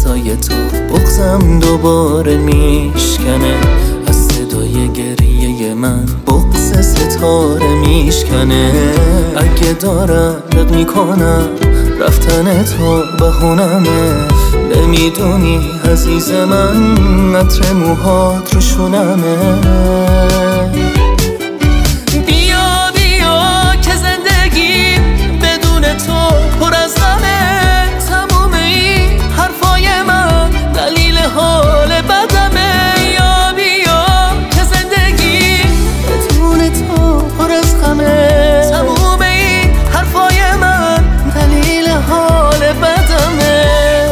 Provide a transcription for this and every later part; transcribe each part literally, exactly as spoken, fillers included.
دستای تو بغزم دوباره میشکنه، از صدای گریه من بغز ستاره میشکنه. اگه دارم رد میکنم رفتن تو بهونمه، نمیدونی عزیز من عطر موهات رو شونمه. بیا بیا که زندگی بدون تو پر از غمه، تموم این حرفای من دلیل حال بدمه. بیا بیا که زندگی بدون تو پر از غمه، تموم این حرفای من دلیل حال بدمه.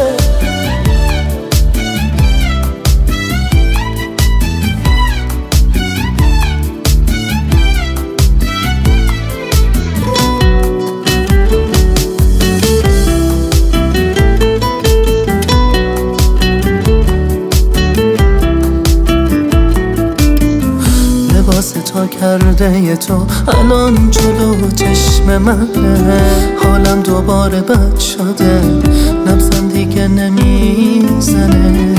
لباس تا کرده تو الان جلو چشم منه، حالم دوباره بد شده، نبضم دیگه نمیزنه.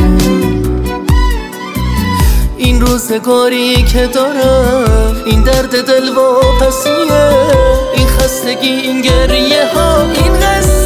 این روزگاری که دارم، این درد دل و پسیه، این خستگی، این گریه ها، این قصه